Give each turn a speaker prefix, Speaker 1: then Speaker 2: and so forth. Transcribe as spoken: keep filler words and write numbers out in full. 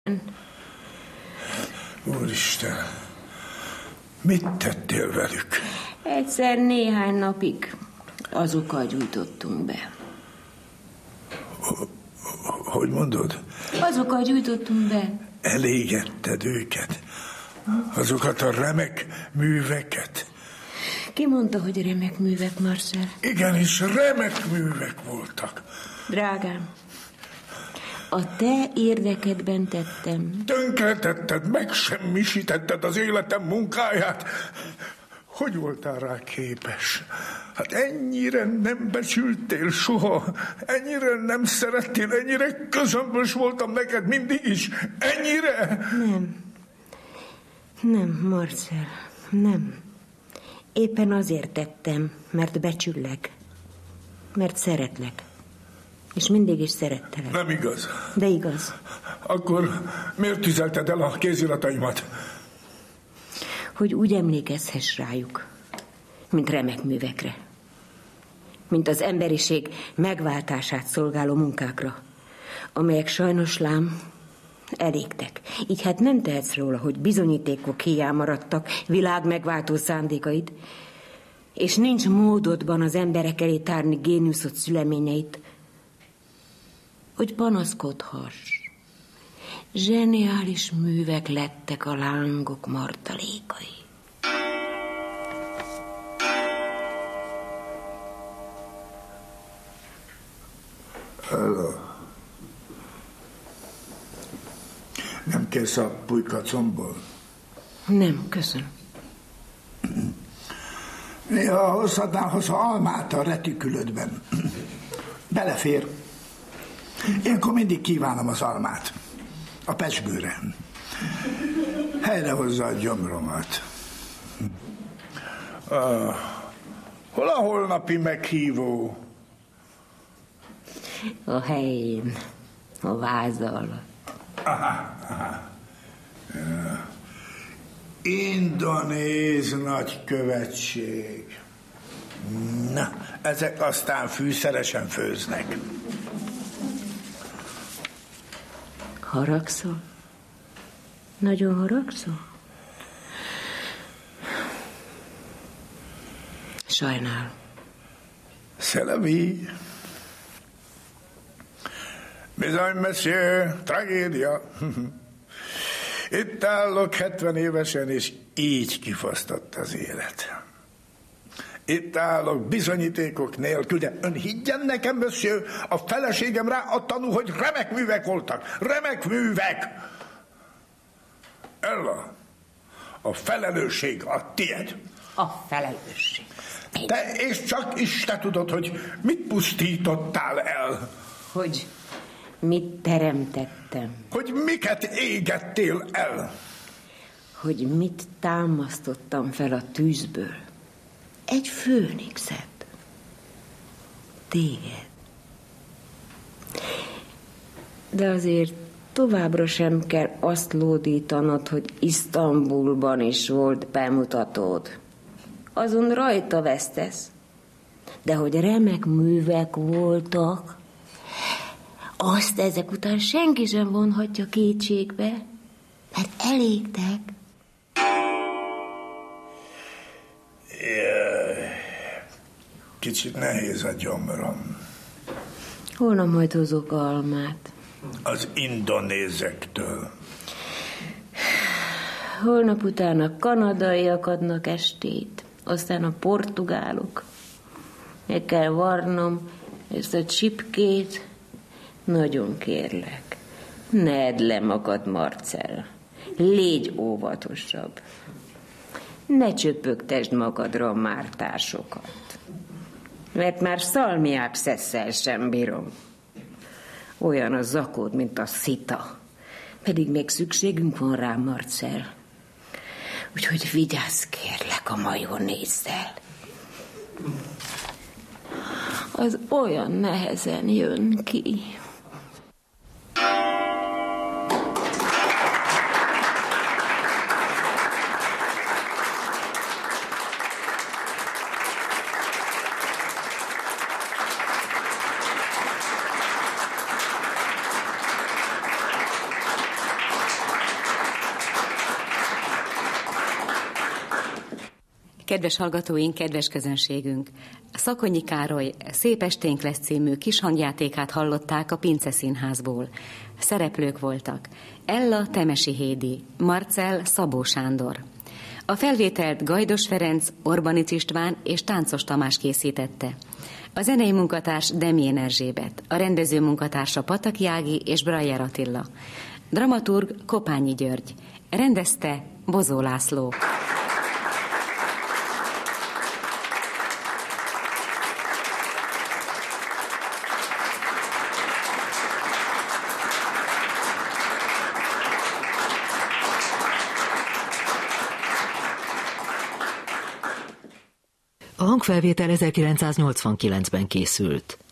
Speaker 1: Úristen, mit tettél velük?
Speaker 2: Egyszer néhány napig azokkal gyújtottunk be.
Speaker 1: Hogy mondod?
Speaker 2: Azokkal gyújtottunk be.
Speaker 1: Elégetted őket? Azokat a remek műveket?
Speaker 2: Ki mondta, hogy remek művek, Marcel?
Speaker 1: Igenis, remek művek voltak.
Speaker 2: Drágám, a te érdekedben tettem.
Speaker 1: Tönkretetted, megsemmisítetted az életem munkáját. Hogy voltál rá képes? Hát ennyire nem becsültél soha, ennyire nem szerettél, ennyire közömbös voltam neked mindig is, ennyire?
Speaker 2: Nem. Nem, Marcel, nem. Éppen azért tettem, mert becsüllek, mert szeretlek. És mindig is szerettelek.
Speaker 1: Nem igaz.
Speaker 2: De igaz.
Speaker 1: Akkor miért tüzelted el a kézirataimat?
Speaker 2: Hogy úgy emlékezhess rájuk, mint remek művekre. Mint az emberiség megváltását szolgáló munkákra, amelyek sajnos lám elégtek. Így hát nem tehetsz róla, hogy bizonyítékok hiány maradtak világ megváltó szándékaid, és nincs módodban az emberek elé tárni géniuszod szüleményeit, hogy panaszkodhass. Zseniális művek lettek a lángok martalékai.
Speaker 1: Hello. Nem kérsz a pulykacomból?
Speaker 2: Nem, köszönöm.
Speaker 1: Néha hozhatnál hozzá almát a retikülödben. Belefér. Ilyenkor mindig kívánom az almát. A pezsgőre. Helyre hozza a gyomromat. Uh, hol a holnapi meghívó?
Speaker 2: A helyén, a váza alatt.
Speaker 1: Aha, aha. Uh, Indonéz nagykövetség. Na, ezek aztán fűszeresen főznek.
Speaker 2: Haragszol? Nagyon haragszol? Sajnálom.
Speaker 1: Szelevi. Bizony, monsieur, tragédia. Itt állok hetven évesen, és így kifosztott az élet. Itt állok bizonyítékok nélkül, de ön higgyen nekem, monsieur, a feleségem rá a tanú, hogy remek művek voltak. Remek művek! Ella, a felelősség a tied.
Speaker 2: A felelősség.
Speaker 1: Te és csak is te tudod, hogy mit pusztítottál el.
Speaker 2: Hogy mit teremtettem.
Speaker 1: Hogy miket égettél el.
Speaker 2: Hogy mit támasztottam fel a tűzből. Egy főnixet. Téged. De azért továbbra sem kell azt lódítanod, hogy Isztambulban is volt bemutatód. Azon rajta vesztesz. De hogy remek művek voltak, azt ezek után senki sem vonhatja kétségbe, mert elégtek.
Speaker 1: Kicsit nehéz a gyomrom.
Speaker 2: Holnap majd hozok almát.
Speaker 1: Az indonézektől.
Speaker 2: Holnap után a kanadaiak adnak estét, aztán a portugálok. Meg kell varnom ezt a csipkét. Nagyon kérlek, ne edd le magad, Marcel. Légy óvatosabb. Ne csöpögtesd magadra a mártásokat. Mert már szalmiák szesszel sem bírom. Olyan a zakód, mint a szita. Pedig még szükségünk van rá, Marcel. Úgyhogy vigyázz, kérlek, a majonézzel. Az olyan nehezen jön ki.
Speaker 3: Kedves hallgatóink, kedves közönségünk! Szakonyi Károly Szép esténk lesz című kis hangjátékát hallották a Pince Színházból. Szereplők voltak Ella Temesi Hédi, Marcell Szabó Sándor. A felvételt Gajdos Ferenc, Orbanics István és Táncos Tamás készítette. A zenei munkatárs Demjén Erzsébet, a rendező munkatársa Pataki Ági és Brajer Attila. Dramaturg Kopányi György, rendezte Bozó László.
Speaker 4: A hangfelvétel ezerkilencszáznyolcvankilencben készült.